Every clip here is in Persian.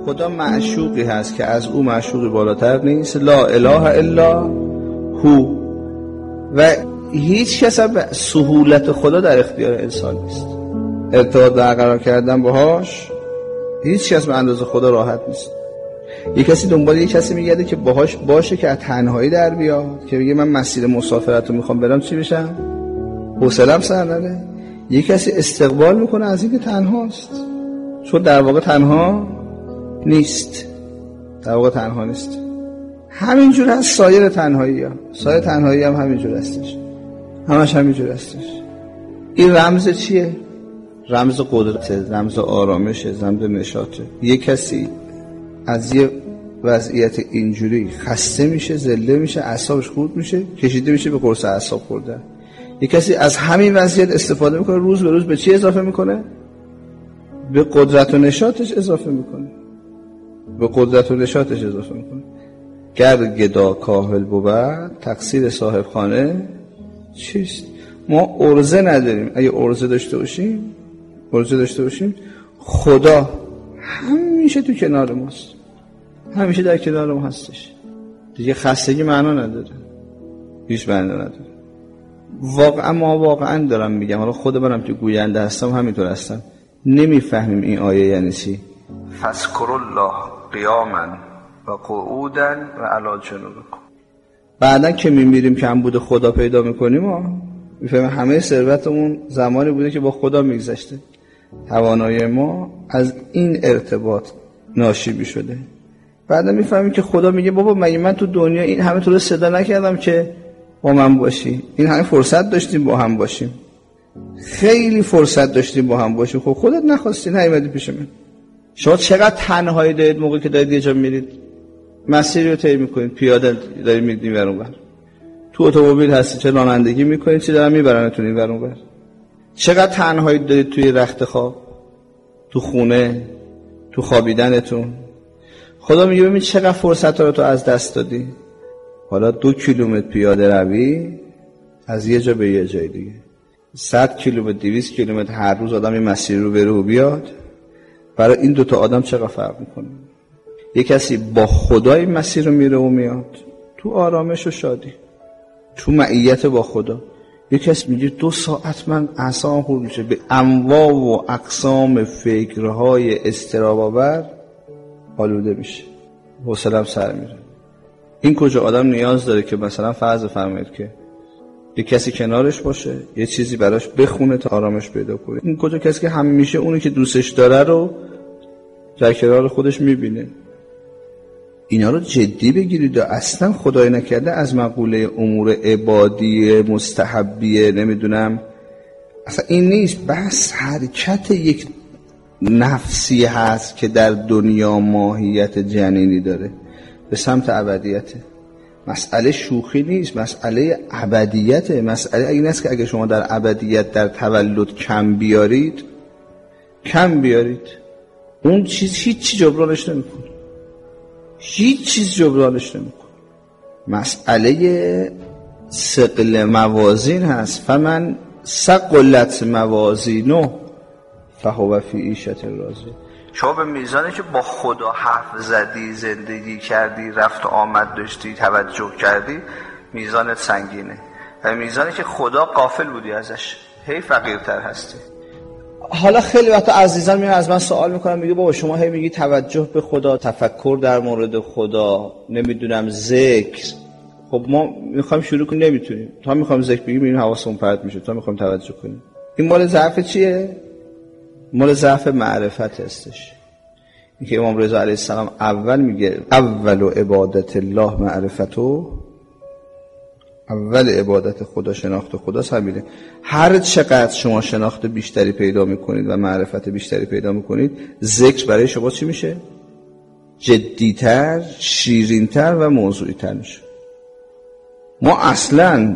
خدا معشوقی هست که از او معشوقی بالاتر نیست. لا اله الا هو. و هیچ کس به سهولت خدا در اختیار انسان نیست. ارتباط برقرار کردن باهاش هیچ کس به اندازه خدا راحت نیست. یک کسی دنبال یک کسی میگرده که باهاش باشه که از تنهایی در بیاد، که بگه من مسیر مسافرت رو میخوام برم چی بشم، حوصله‌ام سر نره. یک کسی استقبال میکنه از اینکه تنهاست، چون در واقع تنها نیست. در واقع تنها نیست. همینجور هست سایر تنهایی ها. سایر تنهایی هم همینجور هستش، همش همینجور هستش. این رمز چیه؟ رمز قدرته، رمز آرامشه، رمز نشاطه. یک کسی از یه وضعیت اینجوری خسته میشه، ذله میشه، اعصابش خورد میشه، کشیده میشه به قرص اعصاب خوردن. یک کسی از همین وضعیت استفاده میکنه، روز به روز به چی اضافه میکنه؟ به قدرت و نشاطش اضافه میکنه. به قدرت و نشاطش اضافه میکنه. گر گدا کاهل بود تقصیر صاحب خانه چیست؟ ما عرضه نداریم. اگه عرضه داشته باشیم خدا همیشه تو کنار ماست، همیشه در کنار ما هستش. دیگه خستگی معنا نداره، هیچ معنا نداره. واقعا دارم میگم، حالا خود منم که گوینده هستم همینطور هستم، نمیفهمیم این آیه یعنی چی. فذکروا الله قیاما و قعودا و علی جنوبکم. بعدن که میمیریم کمبود خدا پیدا میکنیم، ما میفهمیم همه ثروتمون زمانی بوده که با خدا میگذشته. توانایی ما از این ارتباط ناشی شده. بعدا میفهمیم که خدا میگه بابا مگه من تو دنیا این همه تو رو صدا نکردم که با من باشی؟ این همه فرصت داشتیم با هم باشیم، خیلی فرصت داشتیم با هم باشیم، خب خودت نخواستی، نیومدی پیش من. شما چقدر تنهایی دارید موقعی که دارید یه جا میرید، مسیری رو طی میکنید، پیاده دارید میرید این ور اون ور، تو اتومبیل هستی چه رانندگی میکنید، چه دارن میبرنتون این ور اون ور. چقدر تنهایی دارید توی رخت خواب، تو خونه، تو خوابیدنتون. خدا میگه ببین چقدر فرصت رو تو از دست دادی. حالا 2 کیلومتر پیاده روی از یه جا به یه جای دیگه، 100 کیلومتر 200 کیلومتر هر روز آدم این مسیر رو بره و بیاد، برای این دوتا آدم چقدر فرق میکنه. یک کسی با خدا این مسیر رو میره و میاد تو آرامش و شادی، تو معیت با خدا. یک کسی میگه 2 ساعت من اعصابم خورد میشه، به انواع و اقسام فکرهای اضطراب‌آور آلوده میشه، حوصله‌ام سر میره. این کجا آدم نیاز داره که مثلا فرض فرمایید که یک کسی کنارش باشه، یه چیزی براش بخونه تا آرامش پیدا کنه. این کجا کسی که همیشه اونی که دوستش داره رو در کنار خودش میبینه. اینا رو جدی بگیرید و اصلا خدای نکرده از مقوله امور عبادی مستحبیه نمیدونم اصلا این نیست. بس حرکت یک نفسی هست که در دنیا ماهیت جنینی داره به سمت ابدیته. مسئله شوخی نیست، مسئله ابدیته. مسئله این است که اگه شما در ابدیت در تولد کم بیارید اون چیز هیچ چی جبرانش نمیکنه، هیچ چیز جبرانش نمیکنه. مسئله ثقل موازین هست. فمن ثقلت موازینه فهو فی عیشة راضیه. شما به میزانی که با خدا حرف زدی، زندگی کردی، رفت و آمد داشتی، توجه کردی، میزانت سنگینه. و میزانی که خدا غافل بودی ازش هی فقیرتر هستی. حالا خیلی وقتا عزیزان میان از من سوال میکنن، میگه بابا شما هی میگی توجه به خدا، تفکر در مورد خدا، نمیدونم ذکر. خب ما میخوایم شروع کنیم نمیتونیم. تا میخوایم ذکر بگیم این حواسمون پرت میشه، تا میخوایم توجه کنیم. این مال ضعف چیه؟ مال ضعف معرفت هستش. این که امام رضا علیه السلام اول میگه اول عبادت الله معرفتو، اول عبادت خدا شناخت خداست. همینه. هر چقدر شما شناخت بیشتری پیدا میکنید و معرفت بیشتری پیدا میکنید، ذکر برای شما چی میشه؟ جدیتر، شیرینتر و موضوعیتر میشه. ما اصلا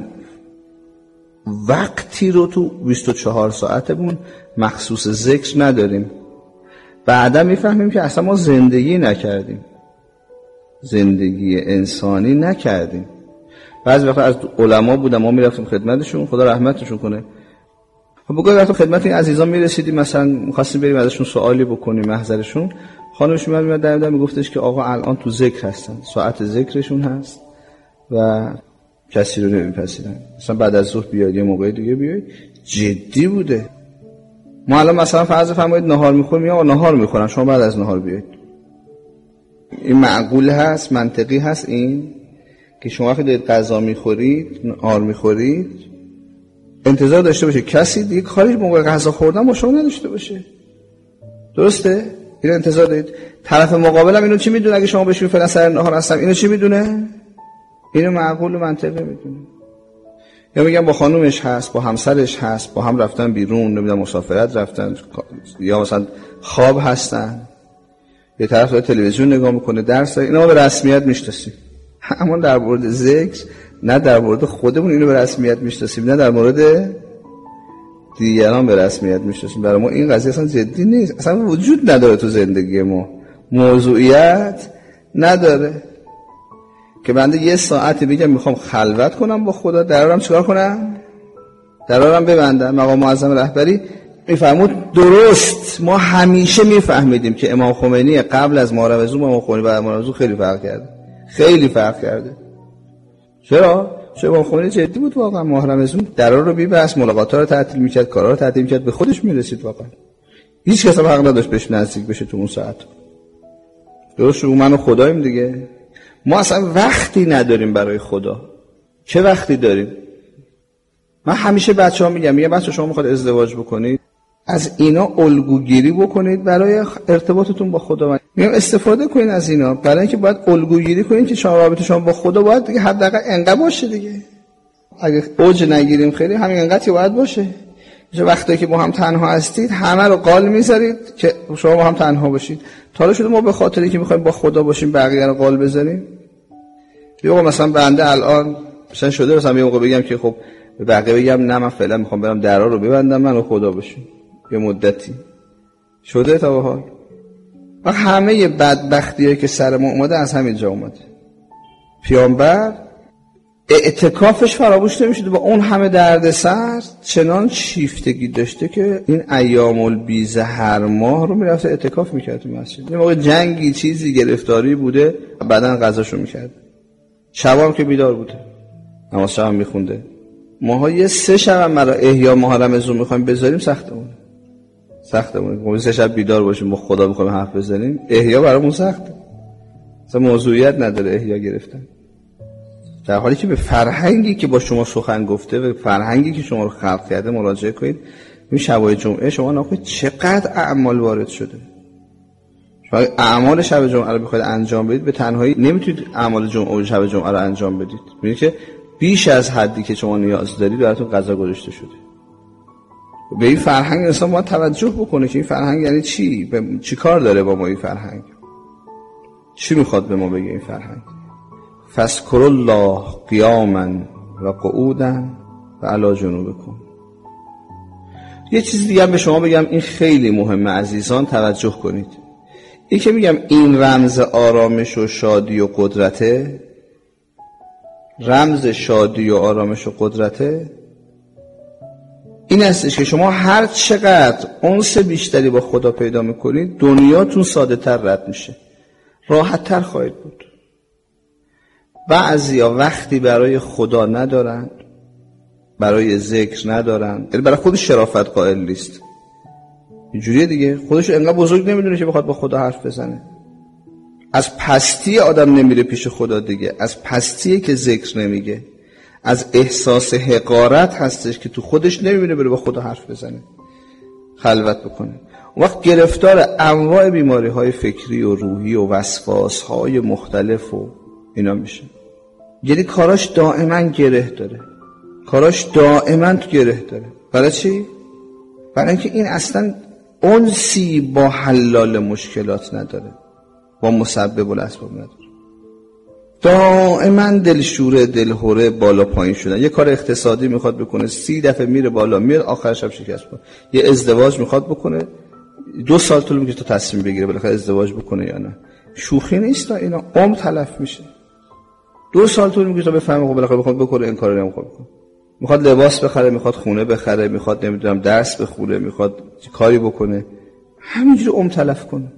وقتی رو تو 24 ساعتمون مخصوص ذکر نداریم. بعدا میفهمیم که اصلا ما زندگی نکردیم، زندگی انسانی نکردیم. بعضی وقتا از علما بودم ما میرفتیم خدمتشون، خدا رحمتشون کنه. خب بگوید وقتا خدمت این عزیزان میرسیدیم، مثلا میخواستیم بریم ازشون سوالی بکنیم، محضرشون، خانمش میاد در میگفتش که آقا الان تو ذکر هستن، ساعت ذکرشون هست و کسی رو نمیپذیرن، مثلا بعد از ظهر بیاید یه موقع دیگه بیاید. جدی بوده. ما الان مثلا فرض فرمایید نهار میخوریم، یا نهار میخورن شما بعد از نهار بیاید. این معقول هست؟ منطقی هست این که شما وقتی دارید غذا میخورید، نهار میخورید، انتظار داشته باشه کسی دیگه کاری موقع غذا خوردن با شما نداشته باشه؟ درسته؟ این انتظار دارید. طرف مقابلم اینو چی میدونه؟ اگه شما بهش فعلا سر نهار هستم، اینو چی میدونه؟ اینو معقول و منطقی میدونه. یا میگم با خانومش هست، با همسرش هست، با هم رفتن بیرون، نمیدونم مسافرت رفتن، یا مثلا خواب هستن، یه طرف داره تلویزیون نگاه میکنه، درس داره، اینا به رسمیت میشناسیم. اما در مورد ذکر نه در مورد خودمون اینو به رسمیت میشناسیم، نه در مورد دیگران به رسمیت میشناسیم. برای ما این قضیه اصلا جدی نیست، اصلا وجود نداره تو زندگی ما، موضوعیت نداره که بنده یه ساعتی بگم میخوام خلوت کنم با خدا، درارم چیکار کنم؟ درارم ببندم. مقام معظم رهبری میفرمود درست، ما همیشه میفهمیدیم که امام خمینی قبل از ماه رمضان با امام خمینی بعد از ماه رمضان خیلی فرق کرده، خیلی فرق کرده. چرا؟ چون امام خمینی جدی بود واقعا. ماه رمضان درا رو می‌بست، ملاقات‌ها رو تعطیل می‌کرد، کارا رو تعطیل می‌کرد، به خودش میرسید واقعا. هیچ کس هم حق نداشت بهش نزدیک بشه تو اون ساعت. درست شو من و خداییم دیگه. ما اصلا وقتی نداریم برای خدا. چه وقتی داریم؟ من همیشه بچه‌ها میگم بچه شما میخواد ازدواج بکنید، از اینا الگوگیری بکنید برای ارتباطتون با خدا. میگم استفاده کنید از اینا، برای اینکه باید الگوگیری کنید که شما رابطه شما با خدا باید دیگه حداقل انقدر باشه دیگه. اگه اوج نگیریم خیلی همین انقدری باید باشه. وقتی که با هم تنها هستید همه رو قال میذارید که شما با هم تنها باشید. تا حالا شده ما به خاطر اینکه میخوایم با خدا باشیم بقیه رو قال بذاریم؟ یا مثلا بنده الان مثلا شده مثلا یه موقع بگم که خب به بقیه بگم نه من فعلا میخوام برم درا رو ببندم من و خدا باشیم یه مدتی، شده تا به حال؟ و همه بدبختیایی که سر ما اومده از همین جا اومده. پیامبر اعتکافش فراموش نمیشده، با اون همه دردسر چنان شیفتگی داشته که این ایام البیض هر ماه رو میرفته اعتکاف میکرد تو مسجد. یه موقع جنگی چیزی گرفتاری بوده بعدن غذاشو میکرد، شبام که بیدار بوده نماز شب میخونده. ماها یه 3 شب مرا احیا ماه رمضان میخوایم بذاریم سختمونه. 3 شب بیدار باشیم با خدا میخوایم حرف بزنیم، احیا برامون سخته. اصلا موضوعیت نداره احیا گرفتن. در حالی که به فرهنگی که با شما سخن گفته، به فرهنگی که شما رو خلق کرده مراجعه کنید. این شبای جمعه شما ناخوید چقدر اعمال وارد شده. شما اعمال شب جمعه رو بخواید انجام بدید به تنهایی نمیتونید اعمال جمعه و شب جمعه رو انجام بدید. می‌بینید که بیش از حدی که شما نیاز دارید براتون قضا گذاشته شده. به این فرهنگ انسان باید توجه بکنه که این فرهنگ یعنی چی؟ چی کار داره با ما این فرهنگ؟ چی میخواد به ما بگه این فرهنگ؟ فاذکروا الله قیاما و قعودا و علی جنوبکم. یه چیز دیگه به شما بگم، این خیلی مهمه عزیزان، توجه کنید. این که میگم این رمز آرامش و شادی و قدرته، رمز شادی و آرامش و قدرته این هستش که شما هر چقدر انس بیشتری با خدا پیدا میکنید دنیاتون ساده تر رد میشه، راحت تر خواهید بود. بعضیا وقتی برای خدا ندارن، برای ذکر ندارن، یعنی برای خودش شرافت قائل نیست، اینجوریه دیگه، خودش انقدر بزرگ نمیدونه که بخواد با خدا حرف بزنه. از پستی آدم نمیره پیش خدا دیگه، از پستیه که ذکر نمیگه، از احساس حقارت هستش که تو خودش نمیبینه بره با خدا حرف بزنه، خلوت بکنه. اون وقت گرفتار انواع بیماری های فکری و روحی و وسواس های مختلف و اینا میشه. یعنی کاراش دائما گره داره، کاراش دائما تو گره داره. برای چی؟ برای اینکه این اصلا انسی با حلال مشکلات نداره، با مسبب الاسباب نداره. دائما دلشوره، دلهوره، بالا پایین شدن. یه کار اقتصادی میخواد بکنه 30 دفعه میره بالا میاد، آخر شب شکست می‌خوره. یه ازدواج میخواد بکنه 2 سال طول میکشه تا تصمیم بگیره بالاخره ازدواج بکنه یا نه. شوخی نیست، اینا عمر تلف میشه. 2 سال طول میکشه تا بفهمه بالاخره بخواد بکنه این کارو نمیخواد بکنه. میخواد لباس بخره، میخواد خونه بخره، میخواد نمیدونم درس بخونه، میخواد کاری بکنه، همینجوری عمر تلف کنه.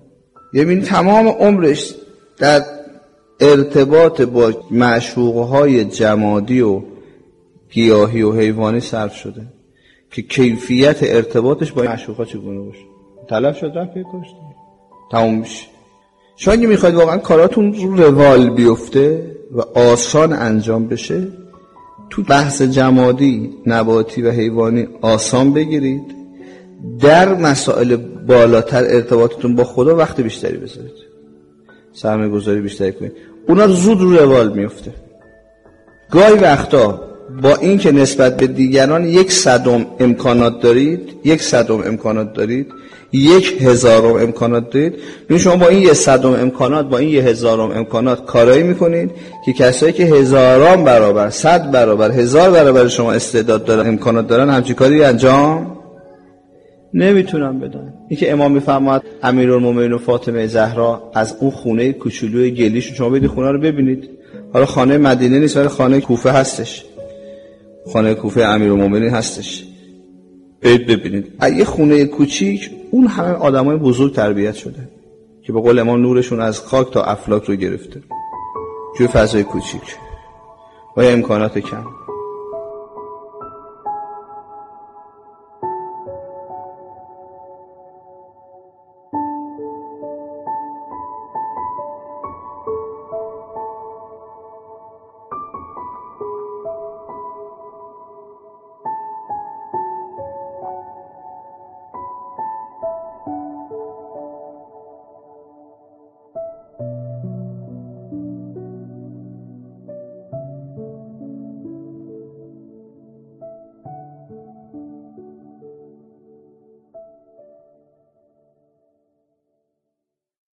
یعنی تمام عمرش در ارتباط با معشوقهای جمادی و گیاهی و حیوانی صرف شده که کیفیت ارتباطش با معشوقها چگونه باشه. طلب شد رفت کشت تمام میشه. شما اگه میخواید واقعا کاراتون رو روال بیفته و آسان انجام بشه، تو بحث جمادی، نباتی و حیوانی آسان بگیرید، در مسائل بالاتر ارتباطتون با خدا وقت بیشتری بذارید، سرمایه گذاری بیشتری کنید، اونا زود رو روال میفته. گاهی وقتا با این که نسبت به دیگران 1/100 امکانات دارید، 1/100 امکانات دارید، 1/1000 امکانات دارید، یعنی شما با این 1/100 امکانات، با این 1/1000 امکانات کارایی میکنید که کسایی که 1000 برابر، 100 برابر، 1000 برابر شما استعداد دارن، امکانات دارن، همچین کاری انجام نمیتونن بدن. این که امام میفرماد امیرالمومنین و فاطمه زهرا از اون خونه کوچولوی گلیشون، شما برید خونه رو ببینید، حالا خانه مدینه نیست ولی خانه کوفه هستش، خانه کوفه امیرالمومنین هستش، برید ببینید. یه خونه کوچیک اون همه آدمای بزرگ تربیت شده که به قول امام نورشون از خاک تا افلاک رو گرفته توی فضای کوچیک با امکانات کم.